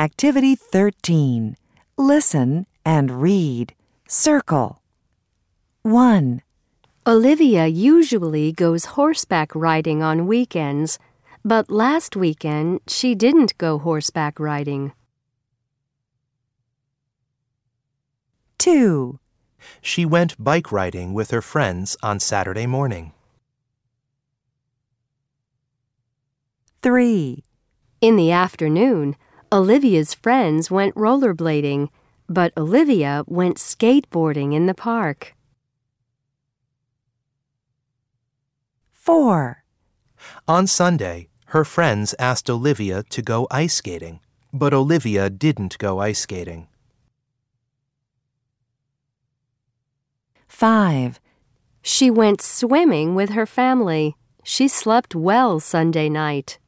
Activity 13. Listen and read. Circle. 1, Olivia usually goes horseback riding on weekends, but last weekend she didn't go horseback riding. 2, She went bike riding with her friends on Saturday morning. 3, In the afternoon, Olivia's friends went rollerblading, but Olivia went skateboarding in the park. 4, On Sunday, her friends asked Olivia to go ice skating, but Olivia didn't go ice skating. 5, She went swimming with her family. She slept well Sunday night.